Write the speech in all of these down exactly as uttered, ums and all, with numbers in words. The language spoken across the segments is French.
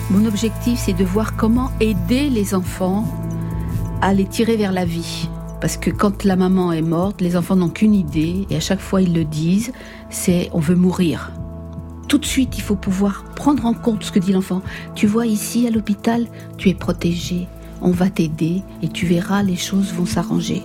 Mon objectif, c'est de voir comment aider les enfants à les tirer vers la vie. Parce que quand la maman est morte, les enfants n'ont qu'une idée, et à chaque fois ils le disent, c'est « on veut mourir ». Tout de suite, il faut pouvoir prendre en compte ce que dit l'enfant. Tu vois, ici, à l'hôpital, tu es protégé, on va t'aider, et tu verras, les choses vont s'arranger.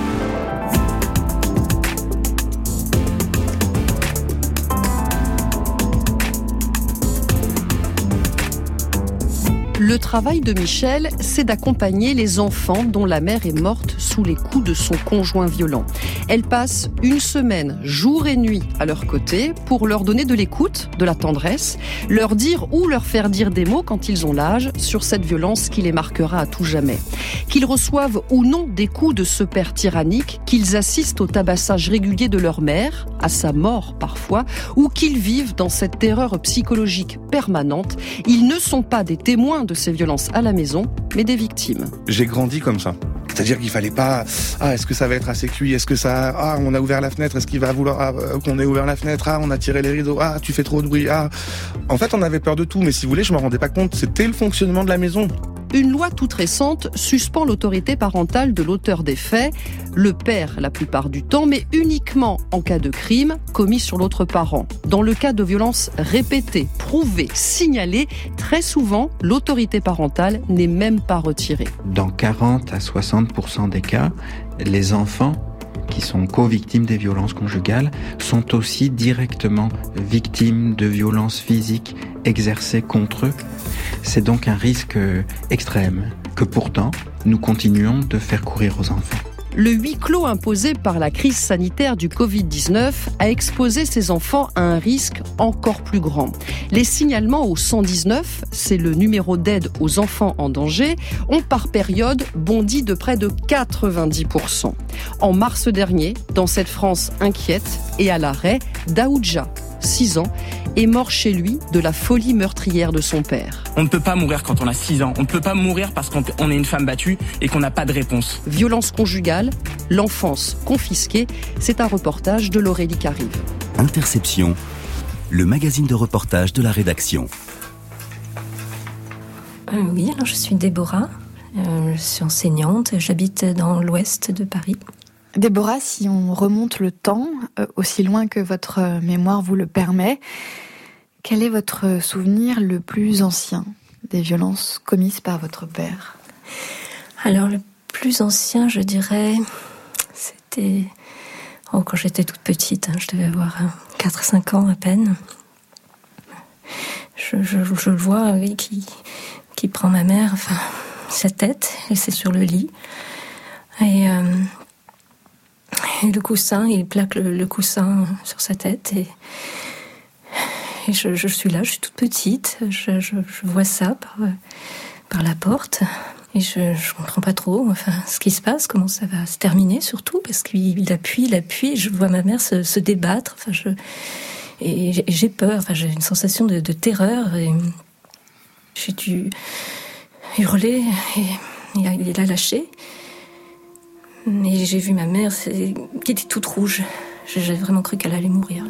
Le travail de Michel, c'est d'accompagner les enfants dont la mère est morte sous les coups de son conjoint violent. Elle passe une semaine, jour et nuit, à leur côté pour leur donner de l'écoute, de la tendresse, leur dire ou leur faire dire des mots quand ils ont l'âge sur cette violence qui les marquera à tout jamais. Qu'ils reçoivent ou non des coups de ce père tyrannique, qu'ils assistent au tabassage régulier de leur mère, à sa mort parfois, ou qu'ils vivent dans cette terreur psychologique permanente, ils ne sont pas des témoins de ces violences à la maison, mais des victimes. J'ai grandi comme ça. C'est-à-dire qu'il fallait pas, ah, est-ce que ça va être assez cuit? Est-ce que ça, ah, on a ouvert la fenêtre? Est-ce qu'il va vouloir, ah, qu'on ait ouvert la fenêtre? Ah, on a tiré les rideaux. Ah, tu fais trop de bruit. Ah. En fait, on avait peur de tout, mais si vous voulez, je me rendais pas compte. C'était le fonctionnement de la maison. Une loi toute récente suspend l'autorité parentale de l'auteur des faits, le père la plupart du temps, mais uniquement en cas de crime commis sur l'autre parent. Dans le cas de violences répétées, prouvées, signalées, très souvent, l'autorité parentale n'est même pas retirée. Dans quarante à soixante pour cent des cas, les enfants qui sont co-victimes des violences conjugales sont aussi directement victimes de violences physiques exercées contre eux. C'est donc un risque extrême que pourtant nous continuons de faire courir aux enfants. Le huis clos imposé par la crise sanitaire du covid dix-neuf a exposé ces enfants à un risque encore plus grand. Les signalements au cent dix-neuf, c'est le numéro d'aide aux enfants en danger, ont par période bondi de près de quatre-vingt-dix pour cent. En mars dernier, dans cette France inquiète et à l'arrêt, Daoudja, six ans, est mort chez lui de la folie meurtrière de son père. On ne peut pas mourir quand on a six ans. On ne peut pas mourir parce qu'on est une femme battue et qu'on n'a pas de réponse. Violence conjugale, l'enfance confisquée, c'est un reportage de Laurélie Carive. Interception, le magazine de reportage de la rédaction. Euh, oui, alors je suis Déborah, euh, je suis enseignante, j'habite dans l'ouest de Paris. Déborah, si on remonte le temps, euh, aussi loin que votre euh, mémoire vous le permet, quel est votre souvenir le plus ancien des violences commises par votre père? Alors, le plus ancien, je dirais, c'était oh, quand j'étais toute petite, hein, je devais avoir quatre à cinq ans à peine. Je, je, je le vois, oui, qui, qui prend ma mère, enfin, sa tête, et c'est sur le lit. Et... Euh, Et le coussin, il plaque le, le coussin sur sa tête et, et je, je suis là, je suis toute petite, je, je, je vois ça par, par la porte et je ne comprends pas trop enfin, ce qui se passe, comment ça va se terminer surtout, parce qu'il il appuie, il appuie, je vois ma mère se, se débattre, enfin, je, et j'ai, j'ai peur, enfin, j'ai une sensation de, de terreur et j'ai dû hurler et il a lâché. Mais j'ai vu ma mère qui était toute rouge. J'ai vraiment cru qu'elle allait mourir.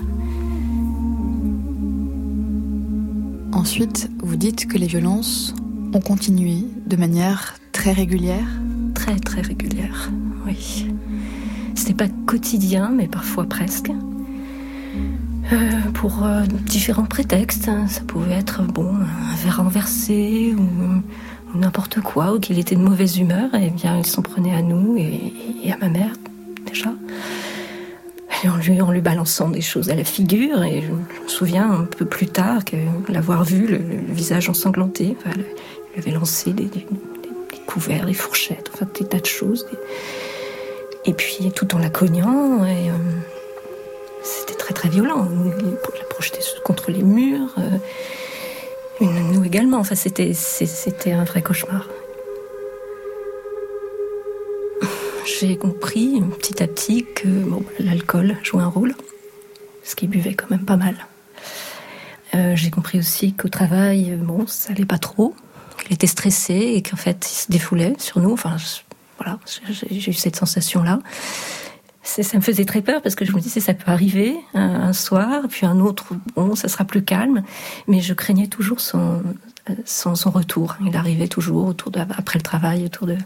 Ensuite, vous dites que les violences ont continué de manière très régulière? Très, très régulière, oui. C'était pas quotidien, mais parfois presque. Euh, pour euh, différents prétextes. Ça pouvait être, bon, un verre renversé ou... ou n'importe quoi, ou qu'il était de mauvaise humeur, et bien il s'en prenait à nous et, et à ma mère déjà, et en lui, en lui balançant des choses à la figure. Et je me souviens un peu plus tard que l'avoir vu, le, le visage ensanglanté, enfin, il lui avait lancé des, des, des couverts, des fourchettes, enfin des tas de choses, et puis tout en la cognant, et euh, c'était très très violent. Il la projetait contre les murs, euh, nous également, enfin, c'était, c'était un vrai cauchemar. J'ai compris petit à petit que bon, l'alcool jouait un rôle, parce qu'il buvait quand même pas mal. Euh, j'ai compris aussi qu'au travail, bon, ça allait pas trop, qu'il était stressé et qu'en fait, il se défoulait sur nous. Enfin, je, voilà, j'ai, j'ai eu cette sensation-là. C'est, ça me faisait très peur parce que je me disais ça peut arriver un, un soir, puis un autre, bon, ça sera plus calme. Mais je craignais toujours son, son, son retour. Il arrivait toujours autour de, après le travail, autour de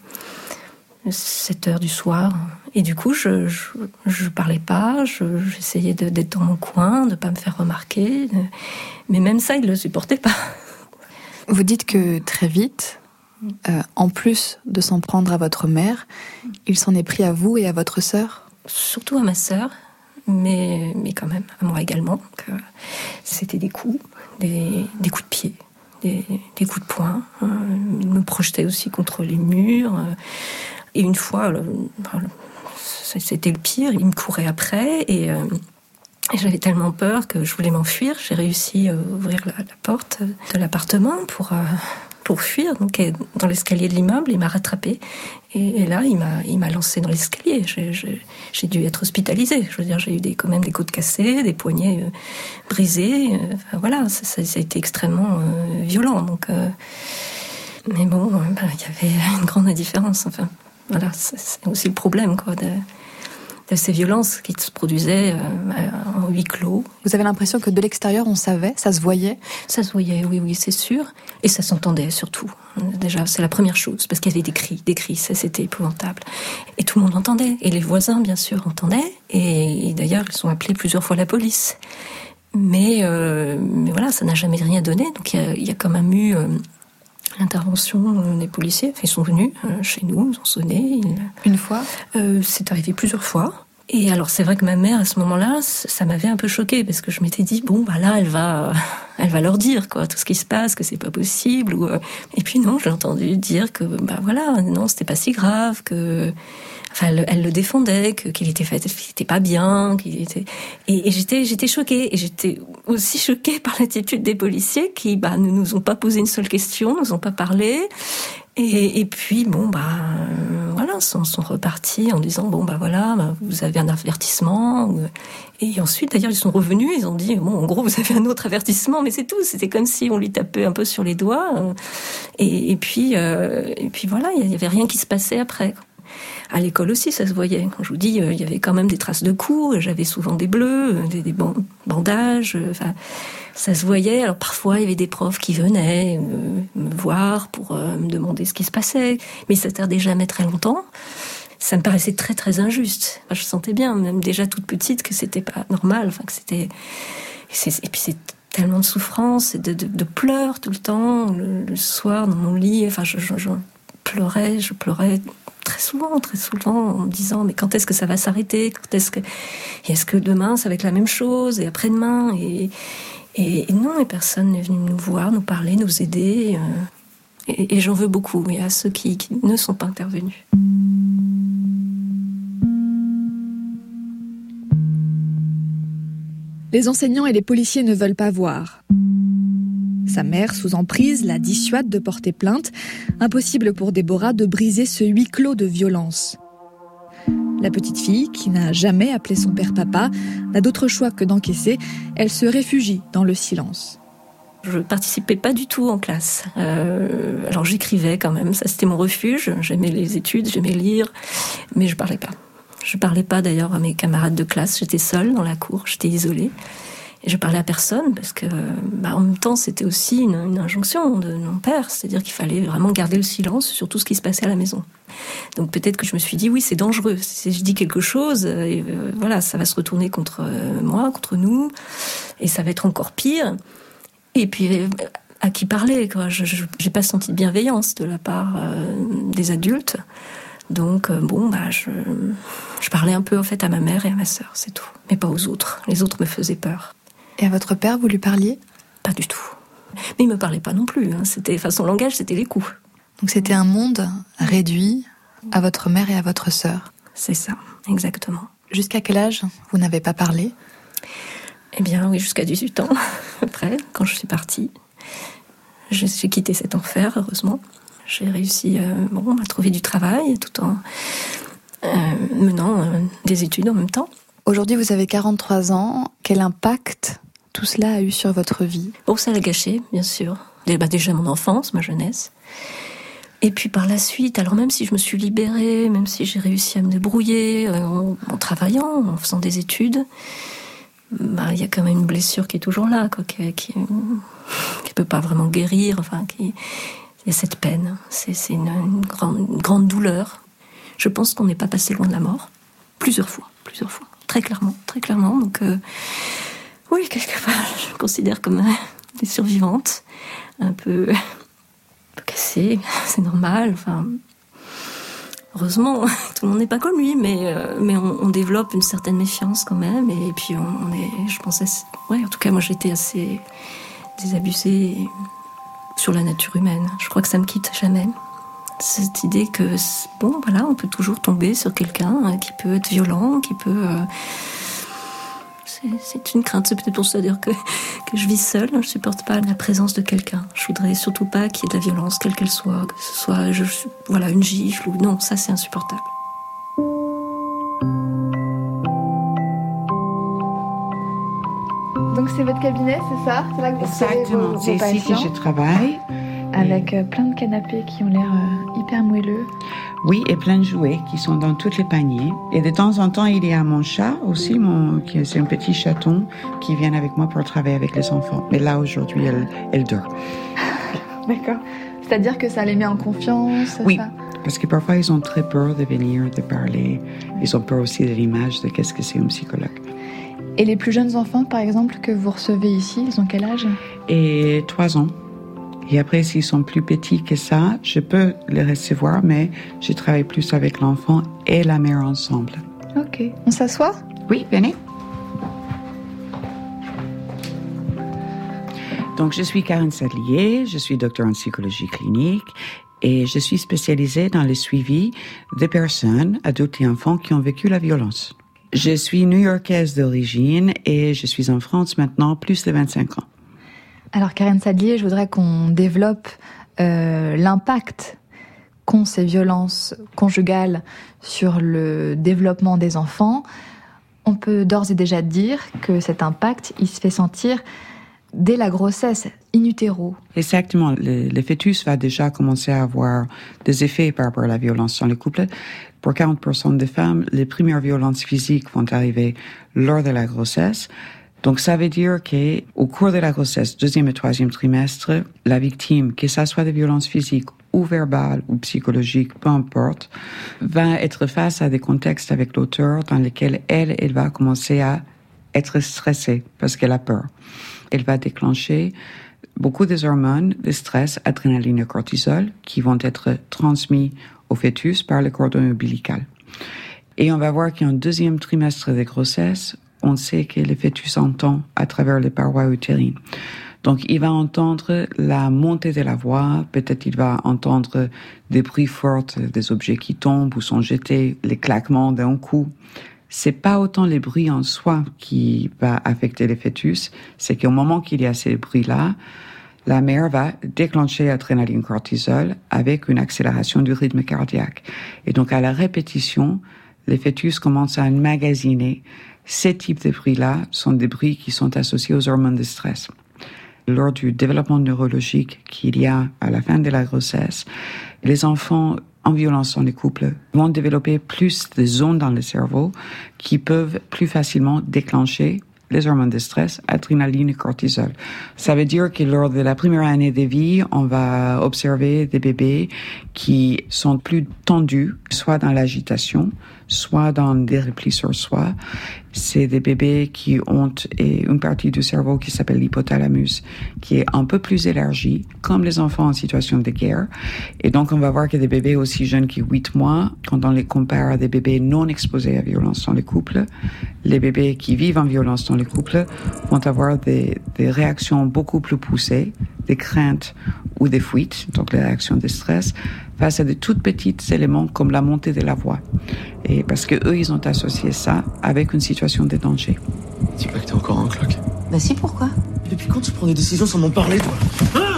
sept heures du soir. Et du coup, je je, je parlais pas, je, j'essayais de, d'être dans mon coin, de pas me faire remarquer. De, mais même ça, il le supportait pas. Vous dites que très vite, euh, en plus de s'en prendre à votre mère, il s'en est pris à vous et à votre sœur? Surtout à ma sœur, mais, mais quand même à moi également. Donc, euh, c'était des coups, des, des coups de pied, des, des coups de poing. Euh, il me projetait aussi contre les murs. Euh, et une fois, le, c'était le pire, il me courait après et, euh, et j'avais tellement peur que je voulais m'enfuir. J'ai réussi à ouvrir la, la porte de l'appartement pour... Euh, pour fuir, donc dans l'escalier de l'immeuble, il m'a rattrapée. Et, et là, il m'a, il m'a lancée dans l'escalier. J'ai, j'ai, j'ai dû être hospitalisée. Je veux dire, j'ai eu des, quand même des côtes cassées, des poignets euh, brisés. Euh, enfin, voilà, ça, ça, ça a été extrêmement euh, violent. Donc, euh, mais bon, euh, ben, il y avait une grande indifférence. Enfin, voilà, c'est, c'est aussi le problème, quoi, de, de ces violences qui se produisaient euh, en huis clos. Vous avez l'impression que de l'extérieur, on savait, ça se voyait? Ça se voyait, oui, oui, c'est sûr. Et ça s'entendait, surtout. Déjà, c'est la première chose, parce qu'il y avait des cris, des cris, ça, c'était épouvantable. Et tout le monde entendait. Et les voisins, bien sûr, entendaient. Et, et d'ailleurs, ils ont appelé plusieurs fois la police. Mais, euh, mais voilà, ça n'a jamais rien donné. Donc, il y a, il y a quand même eu... Euh, l'intervention des policiers. Enfin, ils sont venus euh, chez nous, ils ont sonné. Ils... Une fois euh, C'est arrivé plusieurs fois. Et alors, c'est vrai que ma mère, à ce moment-là, ça m'avait un peu choquée, parce que je m'étais dit, bon, bah là, elle va, elle va leur dire, quoi, tout ce qui se passe, que c'est pas possible. Ou... Et puis non, j'ai entendu dire que, bah voilà, non, c'était pas si grave, que... Enfin, elle, elle le défendait, que, qu'il était fait, qu'il était pas bien, qu'il était... Et, et j'étais, j'étais choquée. Et j'étais aussi choquée par l'attitude des policiers qui, bah, ne nous ont pas posé une seule question, ne nous ont pas parlé. Et, et puis, bon, bah, euh, voilà, sont, sont repartis en disant, bon, bah voilà, bah, vous avez un avertissement. Et ensuite, d'ailleurs, ils sont revenus, ils ont dit, bon, en gros, vous avez un autre avertissement, mais c'est tout. C'était comme si on lui tapait un peu sur les doigts. Et, et puis, euh, et puis voilà, il y avait rien qui se passait après. À l'école aussi, ça se voyait. Quand je vous dis, il y avait quand même des traces de coups, j'avais souvent des bleus, des, des bandages, enfin, ça se voyait. Alors parfois, il y avait des profs qui venaient me, me voir pour euh, me demander ce qui se passait, mais ça tardait jamais très longtemps. Ça me paraissait très très injuste. Enfin, je sentais bien, même déjà toute petite, que c'était pas normal, enfin que c'était... Et puis c'est tellement de souffrance, et de, de, de pleurs tout le temps, le, le soir dans mon lit, enfin je, je, je pleurais, je pleurais... Très souvent, très souvent, en me disant mais quand est-ce que ça va s'arrêter? Quand est-ce que et est-ce que demain ça va être la même chose et après-demain et, et, et non, et personne n'est venu nous voir, nous parler, nous aider. Euh, et, et j'en veux beaucoup, mais à ceux qui, qui ne sont pas intervenus. Les enseignants et les policiers ne veulent pas voir. Sa mère, sous emprise, la dissuade de porter plainte. Impossible pour Déborah de briser ce huis clos de violence. La petite fille, qui n'a jamais appelé son père papa, n'a d'autre choix que d'encaisser. Elle se réfugie dans le silence. Je participais pas du tout en classe. Euh, alors j'écrivais quand même, ça c'était mon refuge. J'aimais les études, j'aimais lire, mais je parlais pas. Je parlais pas d'ailleurs à mes camarades de classe. J'étais seule dans la cour, j'étais isolée. Et je parlais à personne parce que, bah, en même temps, c'était aussi une, une injonction de mon père, c'est-à-dire qu'il fallait vraiment garder le silence sur tout ce qui se passait à la maison. Donc peut-être que je me suis dit, oui, c'est dangereux. Si je dis quelque chose, et, euh, voilà, ça va se retourner contre euh, moi, contre nous, et ça va être encore pire. Et puis, euh, à qui parler, quoi. Je, je, j'ai pas senti de bienveillance de la part euh, des adultes. Donc, euh, bon, bah, je, je parlais un peu, en fait, à ma mère et à ma sœur, c'est tout. Mais pas aux autres. Les autres me faisaient peur. Et à votre père, vous lui parliez? Pas du tout. Mais il me parlait pas non plus. Hein. C'était, enfin, son langage, c'était les coups. Donc c'était un monde réduit à votre mère et à votre sœur? C'est ça, exactement. Jusqu'à quel âge vous n'avez pas parlé? Eh bien, oui, jusqu'à dix-huit ans. Après, quand je suis partie, j'ai, j'ai quitté cet enfer, heureusement. J'ai réussi euh, bon, à trouver du travail tout en euh, menant euh, des études en même temps. Aujourd'hui, vous avez quarante-trois ans. Quel impact tout cela a eu sur votre vie? Bon, ça l'a gâché, bien sûr. Bah, déjà mon enfance, ma jeunesse. Et puis par la suite, alors même si je me suis libérée, même si j'ai réussi à me débrouiller euh, en, en travaillant, en faisant des études, bah, y a quand même une blessure qui est toujours là, quoi, qui, qui, qui peut pas vraiment guérir, enfin, qui, il y a cette peine. C'est, c'est une, une, grande, une grande douleur. Je pense qu'on n'est pas passé loin de la mort. Plusieurs fois, plusieurs fois. Très clairement, très clairement. Donc, euh, oui, quelque part, je me considère comme euh, des survivantes. Un peu, un peu cassées, c'est normal, enfin... Heureusement, tout le monde n'est pas comme lui, mais, euh, mais on, on développe une certaine méfiance quand même. Et puis on, on est, je pense, assez, ouais, en tout cas, moi j'étais assez désabusée sur la nature humaine. Je crois que ça me quitte jamais. Cette idée que, bon, voilà, on peut toujours tomber sur quelqu'un qui peut être violent, qui peut... Euh, c'est, c'est une crainte, c'est peut-être pour ça dire que, que je vis seule. Je supporte pas la présence de quelqu'un. Je voudrais surtout pas qu'il y ait de la violence, quelle qu'elle soit, que ce soit je, voilà, une gifle ou non, ça c'est insupportable. Donc c'est votre cabinet, c'est ça? C'est là que vous recevez vos, vos c'est ici que je travaille. Avec et... plein de canapés qui ont l'air euh, hyper moelleux. Oui, et plein de jouets qui sont dans tous les paniers. Et de temps en temps, il y a mon chat aussi, mon, qui, c'est un petit chaton qui vient avec moi pour travailler avec les enfants. Mais là, aujourd'hui, elle, elle dort. D'accord. C'est-à-dire que ça les met en confiance? Oui, ça parce que parfois, ils ont très peur de venir, de parler. Ils ont peur aussi de l'image de qu'est-ce que c'est un psychologue. Et les plus jeunes enfants, par exemple, que vous recevez ici, ils ont quel âge? Et trois ans. Et après, s'ils sont plus petits que ça, je peux les recevoir, mais je travaille plus avec l'enfant et la mère ensemble. Ok. On s'assoit? Oui, venez. Donc, je suis Karen Sadlier, je suis docteur en psychologie clinique et je suis spécialisée dans le suivi des personnes, adultes et enfants, qui ont vécu la violence. Je suis new-yorkaise d'origine et je suis en France maintenant plus de vingt-cinq ans. Alors Karen Sadlier, je voudrais qu'on développe euh, l'impact qu'ont ces violences conjugales sur le développement des enfants. On peut d'ores et déjà dire que cet impact, il se fait sentir dès la grossesse, in utero. Exactement. Le, le fœtus va déjà commencer à avoir des effets par rapport à la violence dans le couple. Pour quarante pour cent des femmes, les premières violences physiques vont arriver lors de la grossesse. Donc, ça veut dire qu'au cours de la grossesse, deuxième et troisième trimestre, la victime, que ça soit de violences physiques ou verbales ou psychologiques, peu importe, va être face à des contextes avec l'auteur dans lesquels elle, elle va commencer à être stressée parce qu'elle a peur. Elle va déclencher beaucoup des hormones de stress, adrénaline et cortisol, qui vont être transmis au fœtus par le cordon ombilical. Et on va voir qu'en deuxième trimestre de grossesse, on sait que le fœtus entend à travers les parois utérines. Donc, il va entendre la montée de la voix, peut-être il va entendre des bruits forts, des objets qui tombent ou sont jetés, les claquements d'un coup. C'est pas autant les bruits en soi qui va affecter le fœtus, c'est qu'au moment qu'il y a ces bruits-là, la mère va déclencher adrénaline cortisol avec une accélération du rythme cardiaque. Et donc, à la répétition, le fœtus commence à emmagasiner. Ces types de bruits-là sont des bruits qui sont associés aux hormones de stress. Lors du développement neurologique qu'il y a à la fin de la grossesse, les enfants en violence dans les couples vont développer plus de zones dans le cerveau qui peuvent plus facilement déclencher les hormones de stress, adrénaline et cortisol. Ça veut dire que lors de la première année de vie, on va observer des bébés qui sont plus tendus, soit dans l'agitation, soit dans des replis sur soi. C'est des bébés qui ont une partie du cerveau qui s'appelle l'hypothalamus, qui est un peu plus élargie, comme les enfants en situation de guerre. Et donc, on va voir que des bébés aussi jeunes que huit mois, quand on les compare à des bébés non exposés à violence dans le couple, les bébés qui vivent en violence dans le couple vont avoir des, des réactions beaucoup plus poussées, des craintes ou des fuites, donc les réactions de stress, face à de toutes petites éléments comme la montée de la voix. Et parce que eux, ils ont associé ça avec une situation de danger. Dis pas que t'es encore un cloque. Bah si, pourquoi? Depuis quand tu prends des décisions sans m'en parler, toi? Ah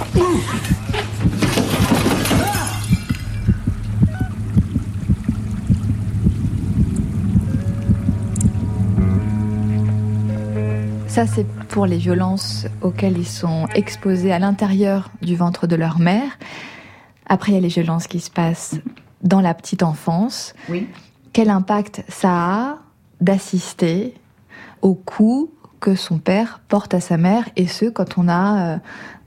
Ça, c'est pour les violences auxquelles ils sont exposés à l'intérieur du ventre de leur mère. Après, il y a les violences qui se passent dans la petite enfance. Oui. Quel impact ça a d'assister aux coups que son père porte à sa mère, et ce, quand on a euh,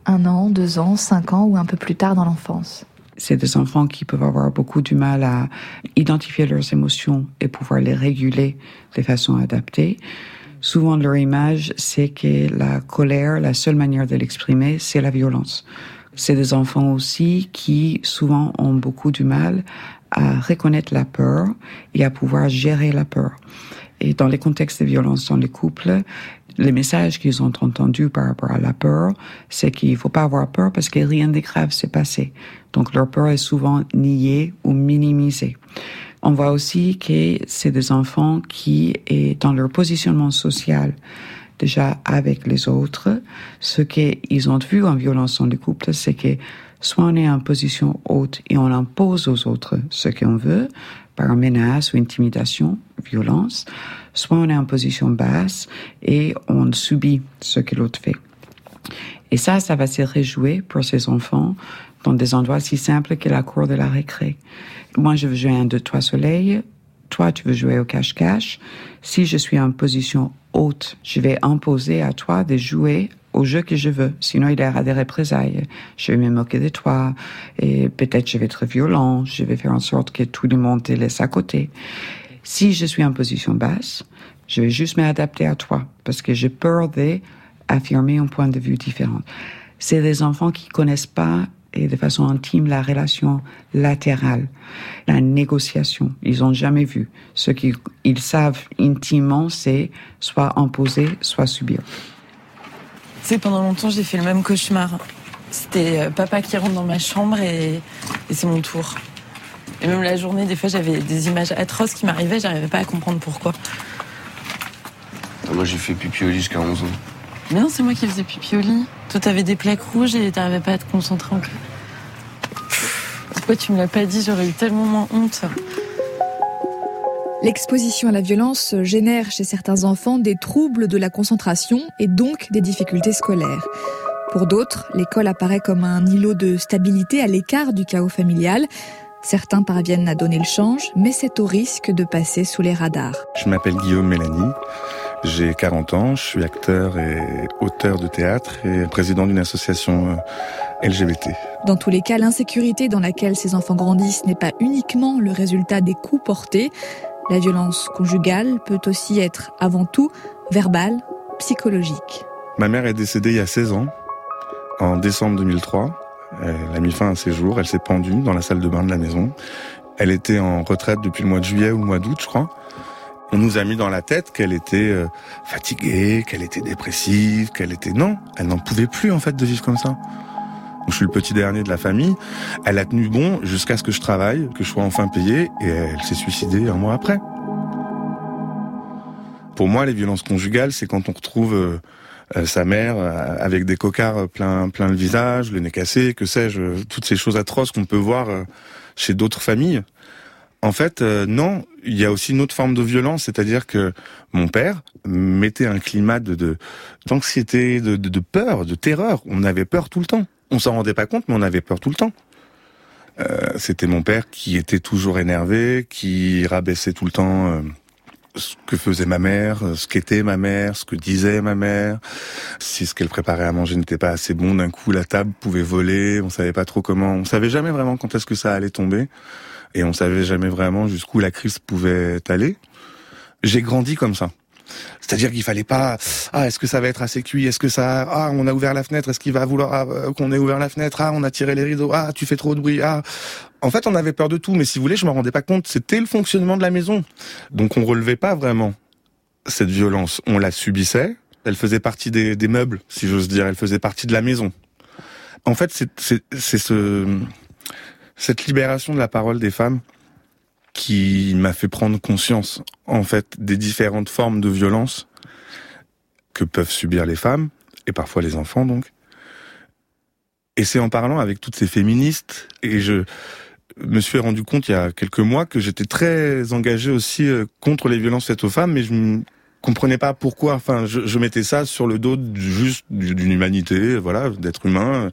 Un an, deux ans, cinq ans ou un peu plus tard dans l'enfance. C'est des enfants qui peuvent avoir beaucoup du mal à identifier leurs émotions et pouvoir les réguler de façon adaptée. Souvent, leur image, c'est que la colère, la seule manière de l'exprimer, c'est la violence. C'est des enfants aussi qui, souvent, ont beaucoup du mal à reconnaître la peur et à pouvoir gérer la peur. Et dans les contextes de violence dans les couples, les messages qu'ils ont entendus par rapport à la peur, c'est qu'il ne faut pas avoir peur parce que rien de grave s'est passé. Donc leur peur est souvent niée ou minimisée. On voit aussi que c'est des enfants qui, est dans leur positionnement social, déjà avec les autres, ce qu'ils ont vu en violence dans les couples, c'est que soit on est en position haute et on impose aux autres ce qu'on veut, par menace ou intimidation, violence, soit on est en position basse et on subit ce que l'autre fait. Et ça, ça va se rejouer pour ces enfants dans des endroits si simples que la cour de la récré. Moi, je veux jouer un, deux, trois soleil. Toi, tu veux jouer au cache-cache. Si je suis en position haute, je vais imposer à toi de jouer au jeu que je veux. Sinon, il y aura des représailles. Je vais me moquer de toi. Et peut-être je vais être violent. Je vais faire en sorte que tout le monde te laisse à côté. Si je suis en position basse, je vais juste m'adapter à toi. Parce que j'ai peur d'affirmer un point de vue différent. C'est des enfants qui connaissent pas et de façon intime la relation latérale, la négociation. Ils ont jamais vu. Ce qu'ils ils savent intimement, c'est soit imposer, soit subir. Tu sais, pendant longtemps, j'ai fait le même cauchemar. C'était papa qui rentre dans ma chambre et, et c'est mon tour. Et même la journée, des fois, j'avais des images atroces qui m'arrivaient, j'arrivais pas à comprendre pourquoi. Moi, j'ai fait pipi au lit jusqu'à onze ans. Mais non, c'est moi qui faisais pipi au lit. Toi, t'avais des plaques rouges et t'arrivais pas à te concentrer en plus. Pourquoi tu me l'as pas dit? J'aurais eu tellement moins honte. L'exposition à la violence génère chez certains enfants des troubles de la concentration et donc des difficultés scolaires. Pour d'autres, l'école apparaît comme un îlot de stabilité à l'écart du chaos familial. Certains parviennent à donner le change, mais c'est au risque de passer sous les radars. Je m'appelle Guillaume Mélanie, j'ai quarante ans, je suis acteur et auteur de théâtre et président d'une association L G B T. Dans tous les cas, l'insécurité dans laquelle ces enfants grandissent n'est pas uniquement le résultat des coups portés. La violence conjugale peut aussi être avant tout verbale, psychologique. Ma mère est décédée il y a seize ans, en décembre deux mille trois. Elle a mis fin à ses jours, elle s'est pendue dans la salle de bain de la maison. Elle était en retraite depuis le mois de juillet ou le mois d'août, je crois. On nous a mis dans la tête qu'elle était euh, fatiguée, qu'elle était dépressive, qu'elle était... Non, elle n'en pouvait plus en fait de vivre comme ça. Je suis le petit dernier de la famille. Elle a tenu bon jusqu'à ce que je travaille, que je sois enfin payé, et elle s'est suicidée un mois après. Pour moi, les violences conjugales, c'est quand on retrouve... Euh, Euh, sa mère euh, avec des cocards plein plein le visage, le nez cassé, que sais-je, toutes ces choses atroces qu'on peut voir euh, chez d'autres familles. En fait, euh, non, il y a aussi une autre forme de violence, c'est-à-dire que mon père mettait un climat de, de d'anxiété, de, de, de peur, de terreur. On avait peur tout le temps. On s'en rendait pas compte, mais on avait peur tout le temps. Euh, c'était mon père qui était toujours énervé, qui rabaissait tout le temps... Euh, ce que faisait ma mère, ce qu'était ma mère, ce que disait ma mère. Si ce qu'elle préparait à manger n'était pas assez bon, d'un coup la table pouvait voler, on savait pas trop comment, on savait jamais vraiment quand est-ce que ça allait tomber, et on savait jamais vraiment jusqu'où la crise pouvait aller. J'ai grandi comme ça. C'est-à-dire qu'il fallait pas, ah, est-ce que ça va être assez cuit, est-ce que ça, ah, on a ouvert la fenêtre, est-ce qu'il va vouloir ah, qu'on ait ouvert la fenêtre, ah, on a tiré les rideaux, ah, tu fais trop de bruit, ah. En fait, on avait peur de tout, mais si vous voulez, je me rendais pas compte, c'était le fonctionnement de la maison. Donc on relevait pas vraiment cette violence, on la subissait, elle faisait partie des, des meubles, si j'ose dire, elle faisait partie de la maison. En fait, c'est, c'est, c'est ce, cette libération de la parole des femmes qui m'a fait prendre conscience, en fait, des différentes formes de violence que peuvent subir les femmes, et parfois les enfants, donc. Et c'est en parlant avec toutes ces féministes, et je me suis rendu compte il y a quelques mois que j'étais très engagé aussi contre les violences faites aux femmes, mais je ne comprenais pas pourquoi. Enfin, je, je mettais ça sur le dos juste d'une humanité, voilà, d'être humain.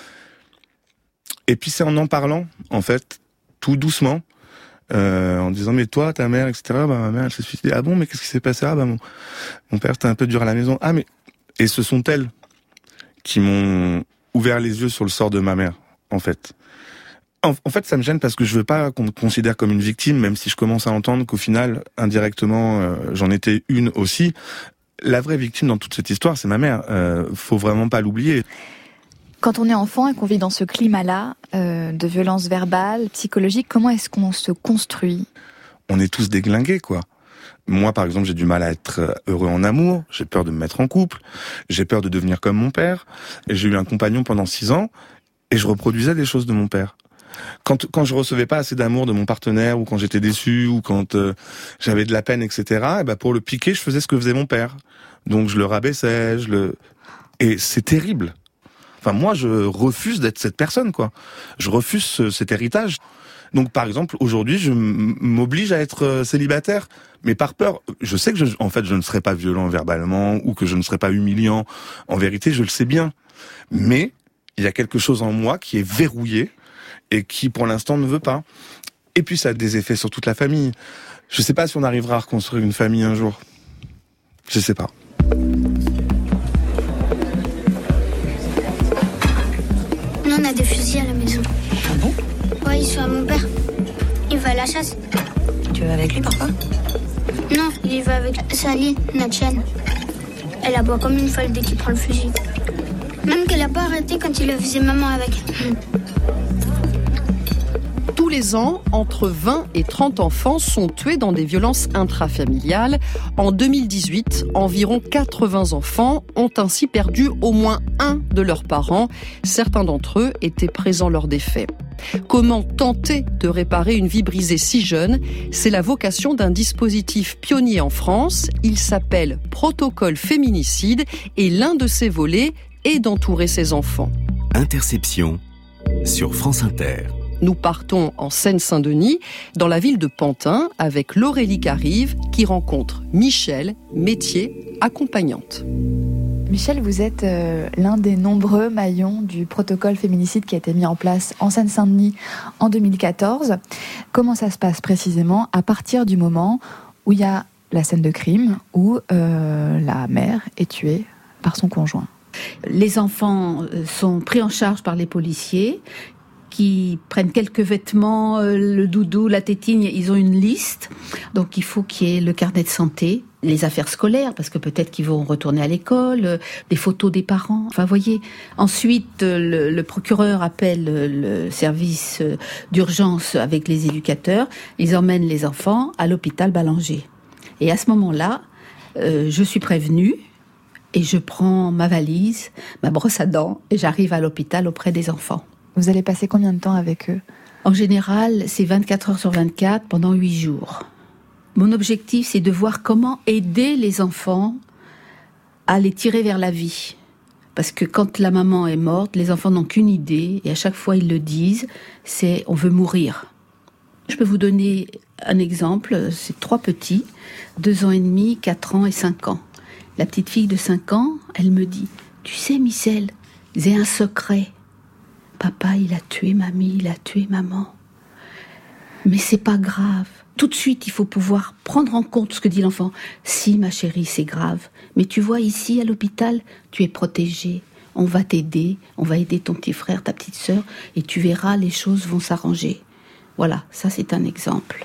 Et puis c'est en en parlant, en fait, tout doucement, Euh, en disant mais toi ta mère etc, bah ma mère elle s'est suicidée. Ah bon, mais qu'est-ce qui s'est passé? Ah bah mon, mon père était un peu dur à la maison. Ah mais, et ce sont elles qui m'ont ouvert les yeux sur le sort de ma mère, en fait. En, en fait, ça me gêne parce que je veux pas qu'on me considère comme une victime, même si je commence à entendre qu'au final, indirectement, euh, j'en étais une aussi. La vraie victime dans toute cette histoire, c'est ma mère. Euh, faut vraiment pas l'oublier. Quand on est enfant et qu'on vit dans ce climat-là, euh, de violence verbale, psychologique, comment est-ce qu'on se construit ? On est tous déglingués, quoi. Moi, par exemple, j'ai du mal à être heureux en amour, j'ai peur de me mettre en couple, j'ai peur de devenir comme mon père, et j'ai eu un compagnon pendant six ans, et je reproduisais des choses de mon père. Quand, quand je recevais pas assez d'amour de mon partenaire, ou quand j'étais déçu, ou quand euh, j'avais de la peine, et cetera, et ben pour le piquer, je faisais ce que faisait mon père. Donc je le rabaissais, je le... Et c'est terrible. Enfin, moi, je refuse d'être cette personne, quoi. Je refuse ce, cet héritage. Donc, par exemple, aujourd'hui, je m'oblige à être célibataire, mais par peur. Je sais que, je, en fait, je ne serai pas violent verbalement ou que je ne serai pas humiliant. En vérité, je le sais bien. Mais il y a quelque chose en moi qui est verrouillé et qui, pour l'instant, ne veut pas. Et puis, ça a des effets sur toute la famille. Je ne sais pas si on arrivera à reconstruire une famille un jour. Je ne sais pas. Nous, on a des fusils à la maison. Ah bon ? Ouais, ils sont à mon père. Il va à la chasse. Tu vas avec lui, papa ? Non, il va avec Sally, notre chienne. Elle aboie comme une folle dès qu'il prend le fusil. Même qu'elle n'a pas arrêté quand il le faisait maman avec. Tous les ans, entre vingt et trente enfants sont tués dans des violences intrafamiliales. En deux mille dix-huit, environ quatre-vingts enfants ont ainsi perdu au moins un de leurs parents. Certains d'entre eux étaient présents lors des faits. Comment tenter de réparer une vie brisée si jeune ? C'est la vocation d'un dispositif pionnier en France. Il s'appelle Protocole Féminicide et l'un de ses volets est d'entourer ses enfants. Interception sur France Inter. Nous partons en Seine-Saint-Denis, dans la ville de Pantin, avec Laurélie Carive, qui rencontre Michel, métier accompagnante. Michel, vous êtes euh, l'un des nombreux maillons du protocole féminicide qui a été mis en place en Seine-Saint-Denis en deux mille quatorze. Comment ça se passe précisément à partir du moment où il y a la scène de crime, où euh, la mère est tuée par son conjoint ? Les enfants sont pris en charge par les policiers qui prennent quelques vêtements, le doudou, la tétine, ils ont une liste. Donc il faut qu'il y ait le carnet de santé, les affaires scolaires, parce que peut-être qu'ils vont retourner à l'école, des photos des parents. Enfin, voyez. Ensuite, le, le procureur appelle le service d'urgence avec les éducateurs. Ils emmènent les enfants à l'hôpital Ballanger. Et à ce moment-là, euh, je suis prévenue et je prends ma valise, ma brosse à dents et j'arrive à l'hôpital auprès des enfants. Vous allez passer combien de temps avec eux ? En général, c'est vingt-quatre heures sur vingt-quatre pendant huit jours. Mon objectif, c'est de voir comment aider les enfants à les tirer vers la vie. Parce que quand la maman est morte, les enfants n'ont qu'une idée, et à chaque fois ils le disent, c'est « on veut mourir ». Je peux vous donner un exemple, c'est trois petits, deux ans et demi, quatre ans et cinq ans. La petite fille de cinq ans, elle me dit « Tu sais, Michel, j'ai un secret. Papa, il a tué mamie, il a tué maman. Mais c'est pas grave. Tout de suite, il faut pouvoir prendre en compte ce que dit l'enfant. Si, ma chérie, c'est grave. Mais tu vois, ici, à l'hôpital, tu es protégée. On va t'aider, on va aider ton petit frère, ta petite sœur, et tu verras, les choses vont s'arranger. » Voilà, ça c'est un exemple.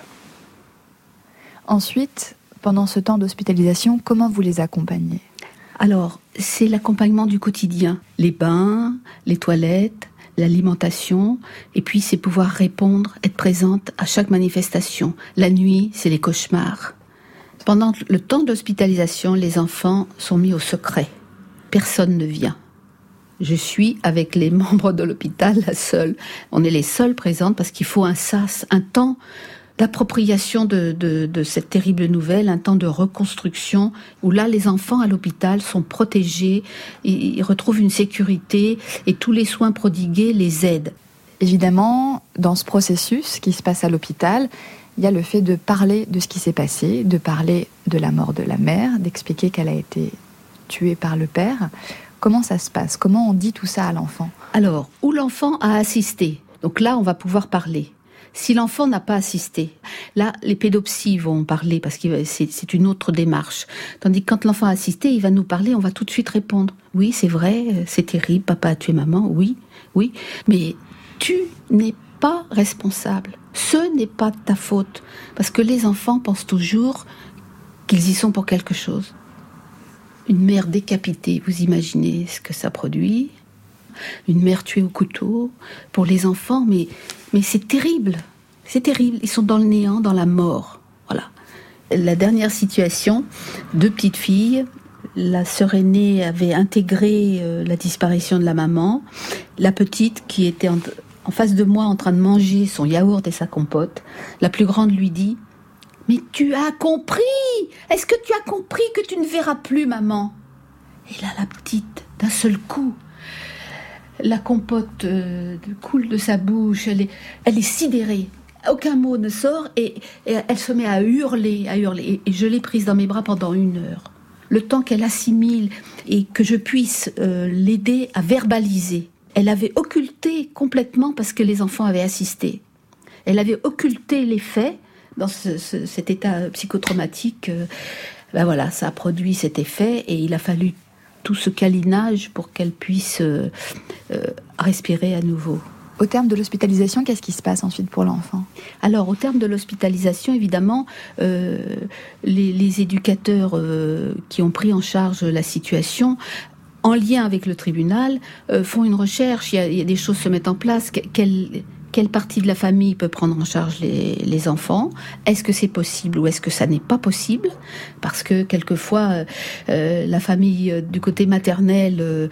Ensuite, pendant ce temps d'hospitalisation, comment vous les accompagnez ? Alors, c'est l'accompagnement du quotidien. Les bains, les toilettes, l'alimentation, et puis c'est pouvoir répondre, être présente à chaque manifestation. La nuit, c'est les cauchemars. Pendant le temps d'hospitalisation, les enfants sont mis au secret. Personne ne vient. Je suis, avec les membres de l'hôpital, la seule. On est les seules présentes parce qu'il faut un sas, un temps d'appropriation de, de, de cette terrible nouvelle, un temps de reconstruction où là, les enfants à l'hôpital sont protégés, ils, ils retrouvent une sécurité et tous les soins prodigués les aident. Évidemment, dans ce processus qui se passe à l'hôpital, il y a le fait de parler de ce qui s'est passé, de parler de la mort de la mère, d'expliquer qu'elle a été tuée par le père. Comment ça se passe ? Comment on dit tout ça à l'enfant ? Alors, où l'enfant a assisté, donc là, on va pouvoir parler. Si l'enfant n'a pas assisté, là, les pédopsies vont parler parce que c'est, c'est une autre démarche. Tandis que quand l'enfant a assisté, il va nous parler, on va tout de suite répondre. Oui, c'est vrai, c'est terrible, papa a tué maman, oui, oui. Mais tu n'es pas responsable. Ce n'est pas de ta faute. Parce que les enfants pensent toujours qu'ils y sont pour quelque chose. Une mère décapitée, vous imaginez ce que ça produit ? Une mère tuée au couteau, pour les enfants, mais, mais c'est terrible. C'est terrible. Ils sont dans le néant, dans la mort. Voilà. La dernière situation, deux petites filles. La sœur aînée avait intégré euh, la disparition de la maman. La petite, qui était en, en face de moi en train de manger son yaourt et sa compote, la plus grande lui dit « Mais tu as compris ? Est-ce que tu as compris que tu ne verras plus maman ?» Et là, la petite, d'un seul coup, la compote euh, coule de sa bouche, elle est, elle est sidérée. Aucun mot ne sort et, et elle se met à hurler, à hurler. Et, et je l'ai prise dans mes bras pendant une heure. Le temps qu'elle assimile et que je puisse euh, l'aider à verbaliser. Elle avait occulté complètement parce que les enfants avaient assisté. Elle avait occulté les faits dans ce, ce, cet état psychotraumatique. Euh, ben voilà, ça a produit cet effet et il a fallu tout ce câlinage pour qu'elle puisse euh, euh, respirer à nouveau. Au terme de l'hospitalisation, qu'est-ce qui se passe ensuite pour l'enfant ? Alors, au terme de l'hospitalisation, évidemment, euh, les, les éducateurs euh, qui ont pris en charge la situation, en lien avec le tribunal, euh, font une recherche. Il y a, il y a des choses se mettent en place. Quelle, quelle partie de la famille peut prendre en charge les, les enfants ? Est-ce que c'est possible ou est-ce que ça n'est pas possible ? Parce que quelquefois, euh, la famille euh, du côté maternel euh,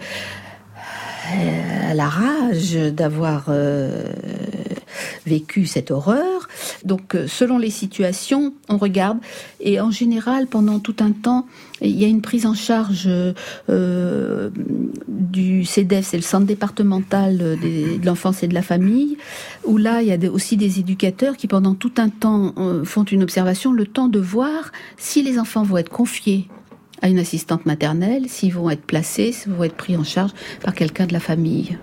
a la rage d'avoir euh, vécu cette horreur. Donc, euh, selon les situations, on regarde. Et en général, pendant tout un temps, il y a une prise en charge euh, du C D E F, c'est le centre départemental des, de l'enfance et de la famille, où là, il y a des, aussi des éducateurs qui, pendant tout un temps, euh, font une observation, le temps de voir si les enfants vont être confiés à une assistante maternelle, s'ils vont être placés, s'ils vont être pris en charge par quelqu'un de la famille.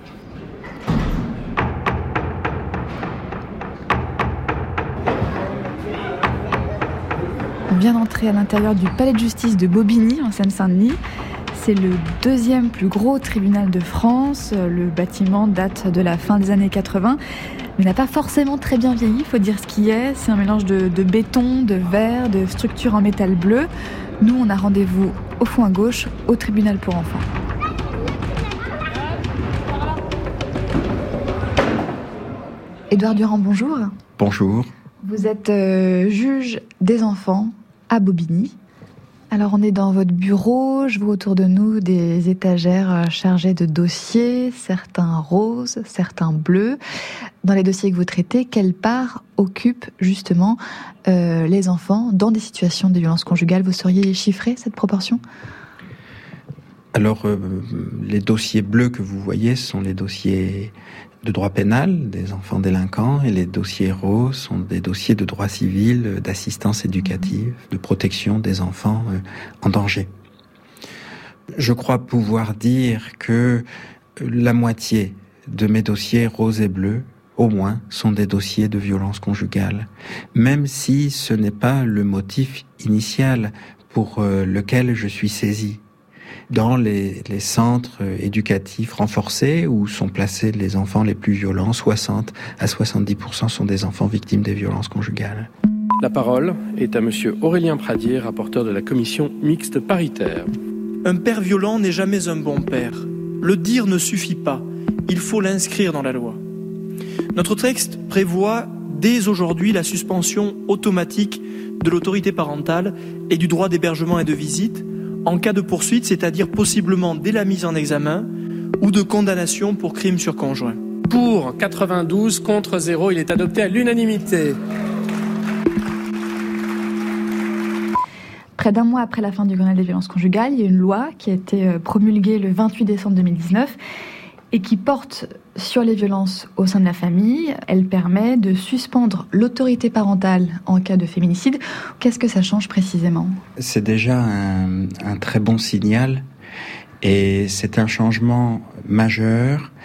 On vient d'entrer à l'intérieur du palais de justice de Bobigny, en Seine-Saint-Denis. C'est le deuxième plus gros tribunal de France. Le bâtiment date de la fin des années quatre-vingts, mais n'a pas forcément très bien vieilli, il faut dire ce qui est. C'est un mélange de, de béton, de verre, de structures en métal bleu. Nous, on a rendez-vous au fond à gauche, au tribunal pour enfants. Édouard Durand, bonjour. Bonjour. Vous êtes euh, juge des enfants à Bobigny. Alors on est dans votre bureau, je vois autour de nous des étagères chargées de dossiers, certains roses, certains bleus. Dans les dossiers que vous traitez, quelle part occupent justement euh, les enfants dans des situations de violence conjugale ? Vous sauriez chiffrer cette proportion ? Alors, euh, les dossiers bleus que vous voyez sont les dossiers de droit pénal des enfants délinquants, et les dossiers roses sont des dossiers de droit civil, d'assistance éducative, de protection des enfants euh, en danger. Je crois pouvoir dire que la moitié de mes dossiers roses et bleus, au moins, sont des dossiers de violence conjugale, même si ce n'est pas le motif initial pour euh, lequel je suis saisi. Dans les, les centres éducatifs renforcés où sont placés les enfants les plus violents, soixante à soixante-dix pour cent sont des enfants victimes des violences conjugales. La parole est à monsieur Aurélien Pradier, rapporteur de la commission mixte paritaire. Un père violent n'est jamais un bon père. Le dire ne suffit pas. Il faut l'inscrire dans la loi. Notre texte prévoit dès aujourd'hui la suspension automatique de l'autorité parentale et du droit d'hébergement et de visite en cas de poursuite, c'est-à-dire possiblement dès la mise en examen ou de condamnation pour crime sur conjoint. Pour quatre-vingt-douze, contre zéro, il est adopté à l'unanimité. Près d'un mois après la fin du Grenelle des violences conjugales, il y a une loi qui a été promulguée le vingt-huit décembre deux mille dix-neuf et qui porte sur les violences au sein de la famille. Elle permet de suspendre l'autorité parentale en cas de féminicide. Qu'est-ce que ça change précisément ? C'est déjà un, un très bon signal et c'est un changement majeur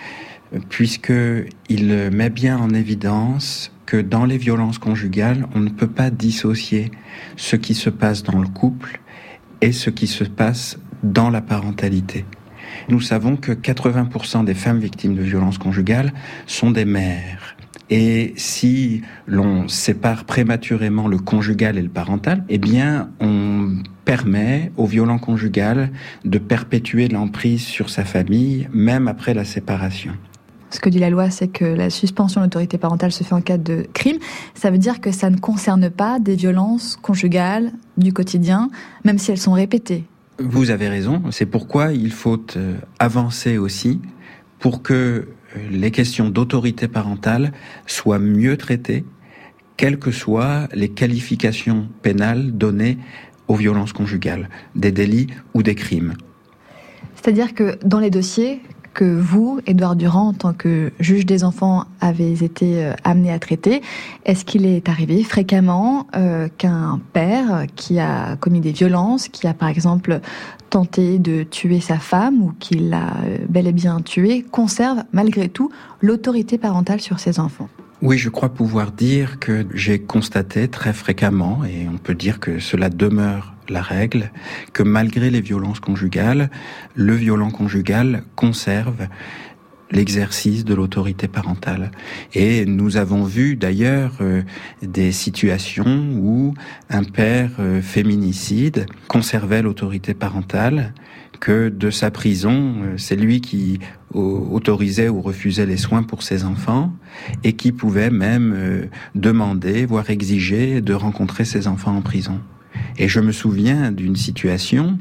puisqu'il met bien en évidence que dans les violences conjugales, on ne peut pas dissocier ce qui se passe dans le couple et ce qui se passe dans la parentalité. Nous savons que quatre-vingts pour cent des femmes victimes de violences conjugales sont des mères. Et si l'on sépare prématurément le conjugal et le parental, eh bien, on permet au violent conjugal de perpétuer l'emprise sur sa famille, même après la séparation. Ce que dit la loi, c'est que la suspension de l'autorité parentale se fait en cas de crime. Ça veut dire que ça ne concerne pas des violences conjugales du quotidien, même si elles sont répétées. Vous avez raison. C'est pourquoi il faut avancer aussi pour que les questions d'autorité parentale soient mieux traitées, quelles que soient les qualifications pénales données aux violences conjugales, des délits ou des crimes. C'est-à-dire que dans les dossiers que vous, Édouard Durand, en tant que juge des enfants, avez été amené à traiter, est-ce qu'il est arrivé fréquemment euh, qu'un père qui a commis des violences, qui a par exemple tenté de tuer sa femme ou qui l'a bel et bien tué, conserve malgré tout l'autorité parentale sur ses enfants ? Oui, je crois pouvoir dire que j'ai constaté très fréquemment, et on peut dire que cela demeure la règle, que malgré les violences conjugales, le violent conjugal conserve l'exercice de l'autorité parentale. Et nous avons vu d'ailleurs euh, des situations où un père euh, féminicide conservait l'autorité parentale, que de sa prison, euh, c'est lui qui euh, autorisait ou refusait les soins pour ses enfants et qui pouvait même euh, demander, voire exiger de rencontrer ses enfants en prison. Et je me souviens d'une situation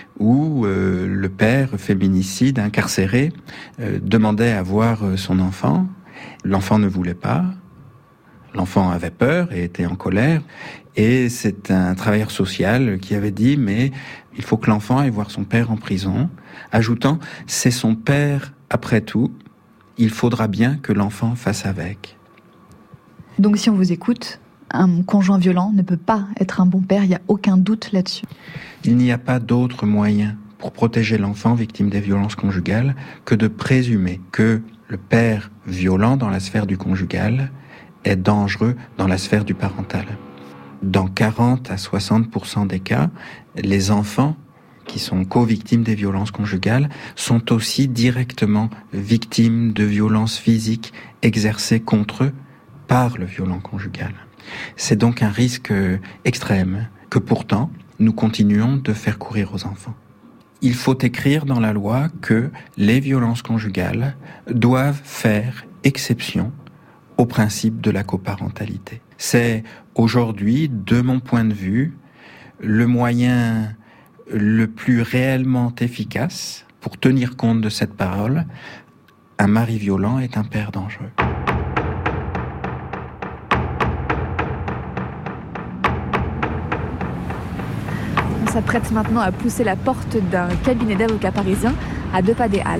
où euh, le père féminicide incarcéré euh, demandait à voir euh, son enfant. L'enfant ne voulait pas. L'enfant avait peur et était en colère. Et c'est un travailleur social qui avait dit « mais il faut que l'enfant aille voir son père en prison », ajoutant « c'est son père après tout, il faudra bien que l'enfant fasse avec ». Donc si on vous écoute, un conjoint violent ne peut pas être un bon père, il n'y a aucun doute là-dessus. Il n'y a pas d'autre moyen pour protéger l'enfant victime des violences conjugales que de présumer que le père violent dans la sphère du conjugal est dangereux dans la sphère du parental. Dans quarante à soixante pour cent des cas, les enfants qui sont co-victimes des violences conjugales sont aussi directement victimes de violences physiques exercées contre eux par le violent conjugal. C'est donc un risque extrême que pourtant nous continuons de faire courir aux enfants. Il faut écrire dans la loi que les violences conjugales doivent faire exception au principe de la coparentalité. C'est aujourd'hui, de mon point de vue, le moyen le plus réellement efficace pour tenir compte de cette parole. Un mari violent est un père dangereux. On s'apprête maintenant à pousser la porte d'un cabinet d'avocats parisien à deux pas des Halles.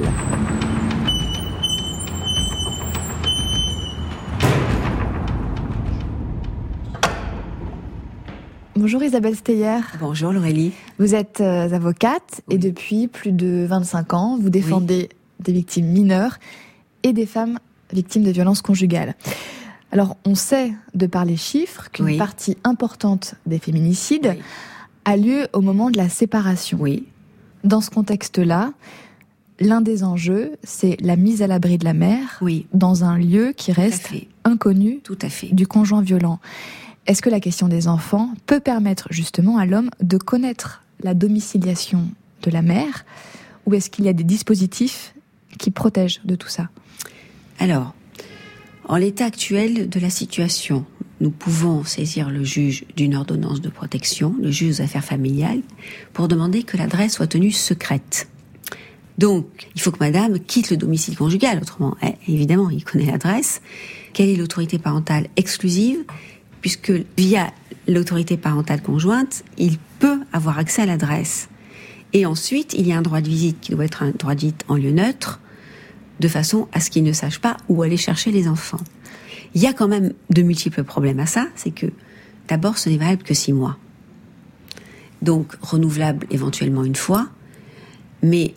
Bonjour Isabelle Steyer. Bonjour Laurélie. Vous êtes euh, avocate oui. et depuis plus de vingt-cinq ans, vous défendez oui. des victimes mineures et des femmes victimes de violences conjugales. Alors on sait, de par les chiffres, qu'une oui. partie importante des féminicides oui. a lieu au moment de la séparation. Oui. Dans ce contexte-là, l'un des enjeux, c'est la mise à l'abri de la mère oui. dans un lieu qui reste inconnu Tout à fait. du conjoint violent. Est-ce que la question des enfants peut permettre justement à l'homme de connaître la domiciliation de la mère, ou est-ce qu'il y a des dispositifs qui protègent de tout ça ? Alors, en l'état actuel de la situation, nous pouvons saisir le juge d'une ordonnance de protection, le juge aux affaires familiales, pour demander que l'adresse soit tenue secrète. Donc, il faut que madame quitte le domicile conjugal, autrement, eh, évidemment, il connaît l'adresse. Quelle est l'autorité parentale exclusive ? Puisque via l'autorité parentale conjointe, il peut avoir accès à l'adresse. Et ensuite, il y a un droit de visite qui doit être un droit de visite en lieu neutre, de façon à ce qu'il ne sache pas où aller chercher les enfants. Il y a quand même de multiples problèmes à ça, c'est que d'abord, ce n'est valable que six mois. Donc, renouvelable éventuellement une fois, mais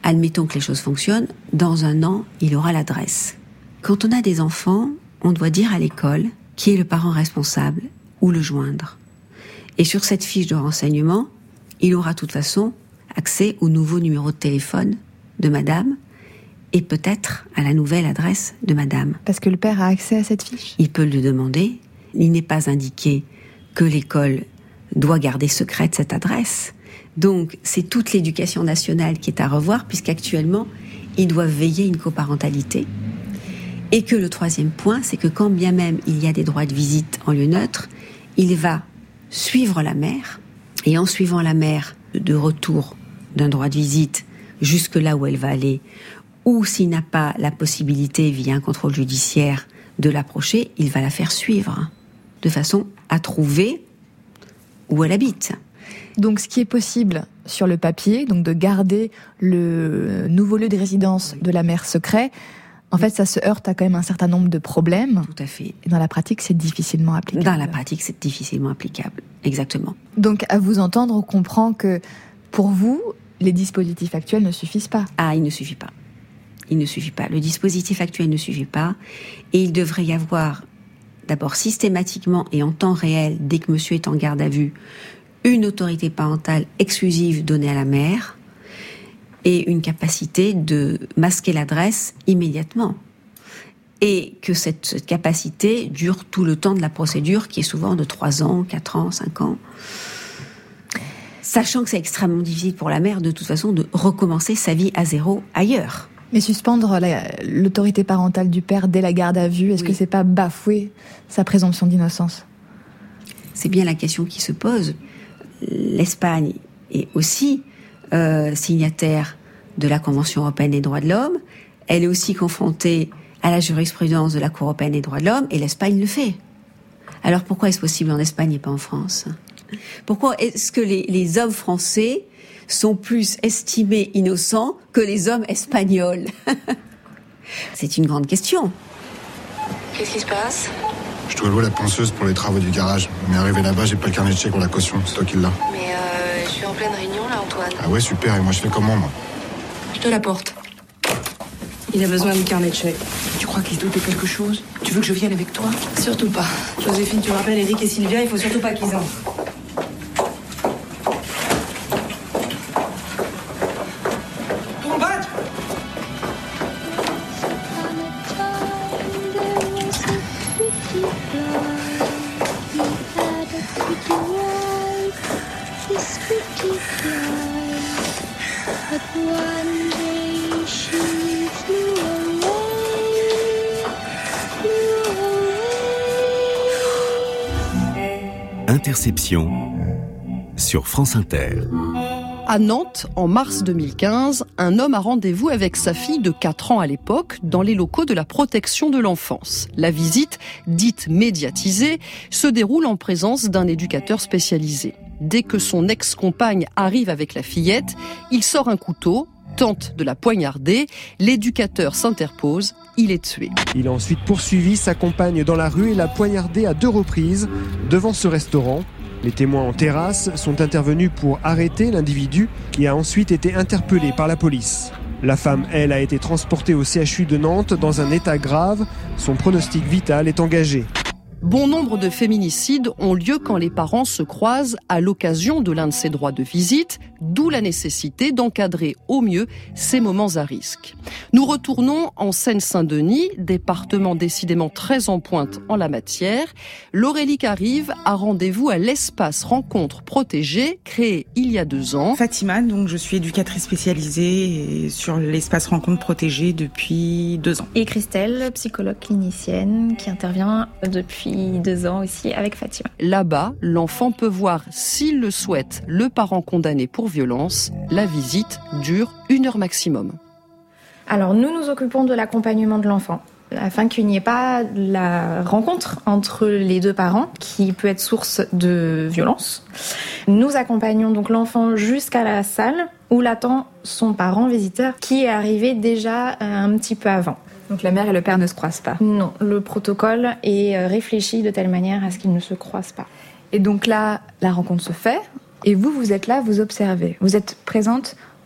admettons que les choses fonctionnent, dans un an, il aura l'adresse. Quand on a des enfants, on doit dire à l'école qui est le parent responsable ou le joindre. Et sur cette fiche de renseignement, il aura de toute façon accès au nouveau numéro de téléphone de madame et peut-être à la nouvelle adresse de madame. Parce que le père a accès à cette fiche ? Il peut le demander. Il n'est pas indiqué que l'école doit garder secrète cette adresse. Donc, c'est toute l'éducation nationale qui est à revoir, puisqu'actuellement, ils doivent veiller une coparentalité. Et que le troisième point, c'est que quand bien même il y a des droits de visite en lieu neutre, il va suivre la mère, et en suivant la mère de retour d'un droit de visite jusque là où elle va aller, ou s'il n'a pas la possibilité, via un contrôle judiciaire, de l'approcher, il va la faire suivre, de façon à trouver où elle habite. Donc ce qui est possible sur le papier, donc de garder le nouveau lieu de résidence de la mère secret, en fait ça se heurte à quand même un certain nombre de problèmes. Tout à fait. Et dans la pratique c'est difficilement applicable. Dans la pratique c'est difficilement applicable, exactement. Donc à vous entendre, on comprend que pour vous, les dispositifs actuels ne suffisent pas. Ah, il ne suffit pas. Il ne suffit pas. Le dispositif actuel ne suffit pas. Et il devrait y avoir, d'abord systématiquement et en temps réel, dès que monsieur est en garde à vue, une autorité parentale exclusive donnée à la mère et une capacité de masquer l'adresse immédiatement. Et que cette, cette capacité dure tout le temps de la procédure, qui est souvent de trois ans, quatre ans, cinq ans. Sachant que c'est extrêmement difficile pour la mère, de toute façon, de recommencer sa vie à zéro ailleurs. Mais suspendre la, l'autorité parentale du père dès la garde à vue, est-ce oui. que c'est pas bafouer sa présomption d'innocence ? C'est bien la question qui se pose. L'Espagne est aussi euh, signataire de la Convention européenne des droits de l'homme. Elle est aussi confrontée à la jurisprudence de la Cour européenne des droits de l'homme, et l'Espagne le fait. Alors pourquoi est-ce possible en Espagne et pas en France ? Pourquoi est-ce que les, les hommes français sont plus estimés innocents que les hommes espagnols ? C'est une grande question. Qu'est-ce qui se passe ? Je dois louer la ponceuse pour les travaux du garage. Mais arrivé là-bas, j'ai pas le carnet de chèque pour la caution. C'est toi qui l'as. Mais euh, je suis en pleine réunion là, Antoine. Ah ouais, super. Et moi, je fais comment, moi ? Je te l'apporte. Il a besoin du carnet de chèque. Tu crois qu'il se doute de quelque chose ? Tu veux que je vienne avec toi ? Surtout pas. Joséphine, tu me rappelles Eric et Sylvia, il faut surtout pas qu'ils entrent. Interception sur France Inter. À Nantes, en mars deux mille quinze, un homme a rendez-vous avec sa fille de quatre ans à l'époque dans les locaux de la protection de l'enfance. La visite, dite médiatisée, se déroule en présence d'un éducateur spécialisé. Dès que son ex-compagne arrive avec la fillette, il sort un couteau, tente de la poignarder, l'éducateur s'interpose, il est tué. Il a ensuite poursuivi sa compagne dans la rue et l'a poignardée à deux reprises devant ce restaurant. Les témoins en terrasse sont intervenus pour arrêter l'individu qui a ensuite été interpellé par la police. La femme, elle, a été transportée au C H U de Nantes dans un état grave. Son pronostic vital est engagé. Bon nombre de féminicides ont lieu quand les parents se croisent à l'occasion de l'un de ces droits de visite, d'où la nécessité d'encadrer au mieux ces moments à risque. Nous retournons en Seine-Saint-Denis, département décidément très en pointe en la matière. L'Aurélie Carive a rendez-vous à l'espace rencontre protégé, créé il y a deux ans. Fatima, donc je suis éducatrice spécialisée sur l'espace rencontre protégé depuis deux ans. Et Christelle, psychologue clinicienne, qui intervient depuis deux ans aussi avec Fatima. Là-bas, l'enfant peut voir, s'il le souhaite, le parent condamné pour violence. La visite dure une heure maximum. Alors nous nous occupons de l'accompagnement de l'enfant, afin qu'il n'y ait pas la rencontre entre les deux parents qui peut être source de violence. Nous accompagnons donc l'enfant jusqu'à la salle où l'attend son parent visiteur qui est arrivé déjà un petit peu avant. Donc la mère et le père ne se croisent pas ? Non, le protocole est réfléchi de telle manière à ce qu'ils ne se croisent pas. Et donc là, la rencontre se fait, et vous, vous êtes là, vous observez. Vous êtes présente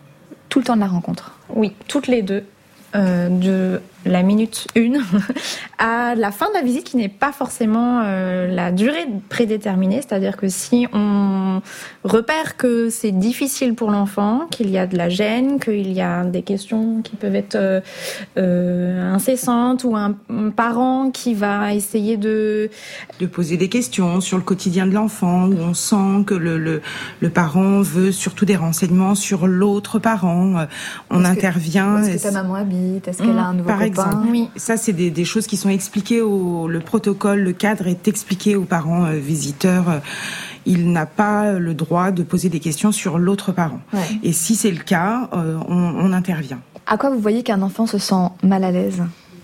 tout le temps de la rencontre? Oui, toutes les deux. Euh, de la minute une à la fin de la visite, qui n'est pas forcément euh, la durée prédéterminée. C'est-à-dire que si on repère que c'est difficile pour l'enfant, qu'il y a de la gêne, qu'il y a des questions qui peuvent être euh, euh, incessantes, ou un, un parent qui va essayer de... de poser des questions sur le quotidien de l'enfant, où on sent que le, le, le parent veut surtout des renseignements sur l'autre parent. On est-ce intervient... Que, est-ce que ta maman habite? Est-ce qu'elle a un nouveau Par copain? exemple, oui. Ça, c'est des, des choses qui sont expliquées au... Le protocole, le cadre est expliqué aux parents euh, visiteurs. Euh, il n'a pas le droit de poser des questions sur l'autre parent. Ouais. Et si c'est le cas, euh, on, on intervient. À quoi vous voyez qu'un enfant se sent mal à l'aise?